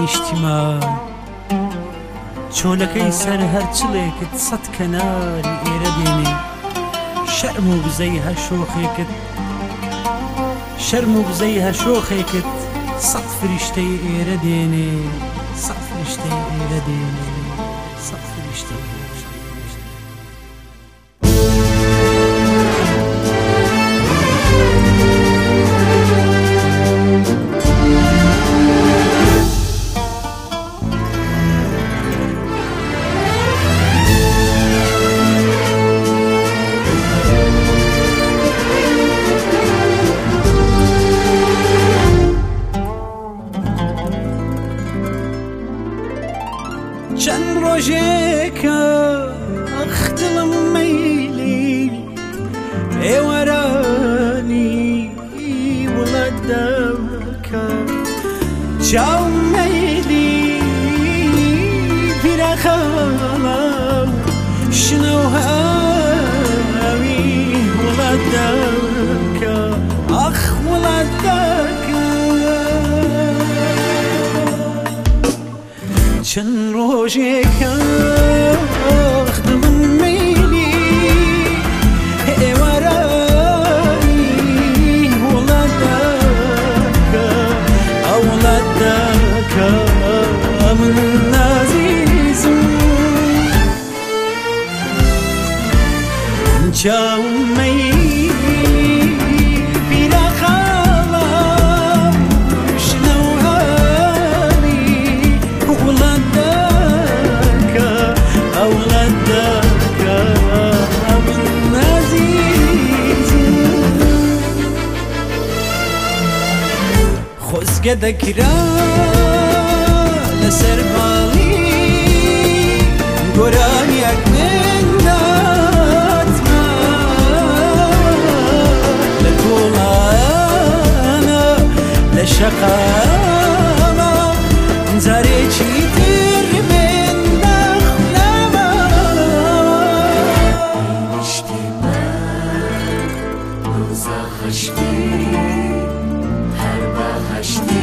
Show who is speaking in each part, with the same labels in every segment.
Speaker 1: نیشتیمان چۆلەکەی سەر هەرچڵێکت سەد کەناری ئێرە دێنێ شەرم و بزەی هەشۆخێکت سەد فریشتەی ئێرە دێنێ سەد فریشتەی ئێرە دێنێ سەد فریشتەی چەند ڕۆژێکە ئەخ دڵم مەیلی ئێوەرانی وڵات دەکە چاوم مەیلی پیرەخەڵە شنە و هاوی وڵات دەکە ئەخ وڵات دەکە چەند ڕۆژێکە دڵم مەیلی ئێوەرانی وڵات دەکە ئەو وڵات دەکە من نازیزم چاوم مەیلی پیرەخەڵە شنە و هاوی وڵات دەکە ئەو وڵات دەکە من نازیزم خۆزگە دەکرا لەسەر باڵی گۆرانیەک من داتمە لە تۆڵانە لە شەقامە جارێکی تر من دەخلەمە نیشتی من روزە خەشتی هەر بەهەشتی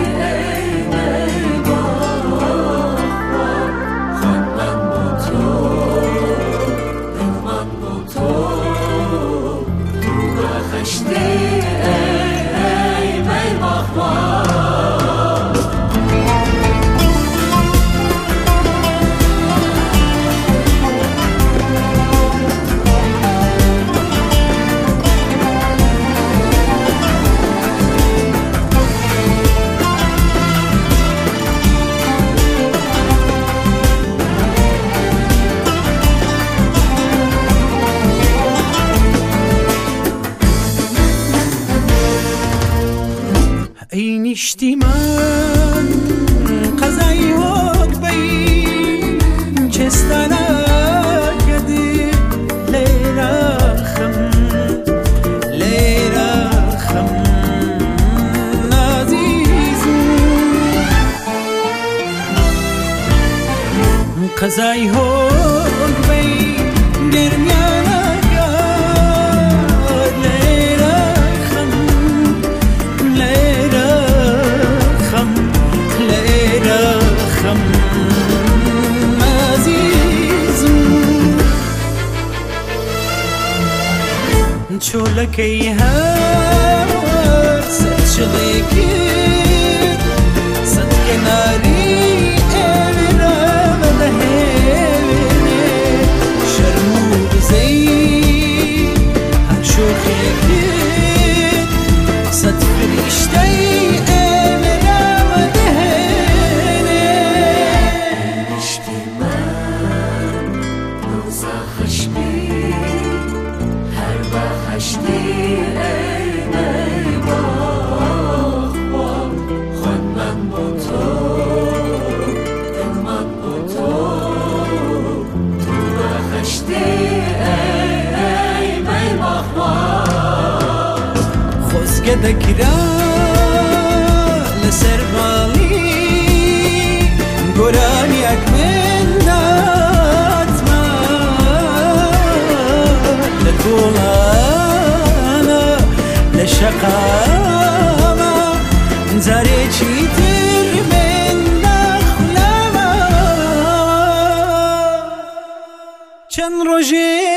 Speaker 1: ئەی نیشتیمان قەزای وەک بەی چێستانەکەدی لێرەخەم نازیزم قەزای وەک بەی گەرمیانەکەد لێرەخەم چۆلەکەی هەر سەرچڵێکت سەد کەناری ئێرە بەدەهێنێ شەرم و بزەی هەشۆخێکت سەد فریشتەی ئێرە بەدەهێنێ نیشتی من روزە خەشمی هەشتی ئەی باخوا خۆت من بۆ تۆ من بۆ تۆ تو بەهەشتی ئەی باخوا خۆزگە دەکرا لەسەر باڵی گۆرانیەک من داتمە لە تۆڵانە لە شەقامە جارێکی تر من چند روزی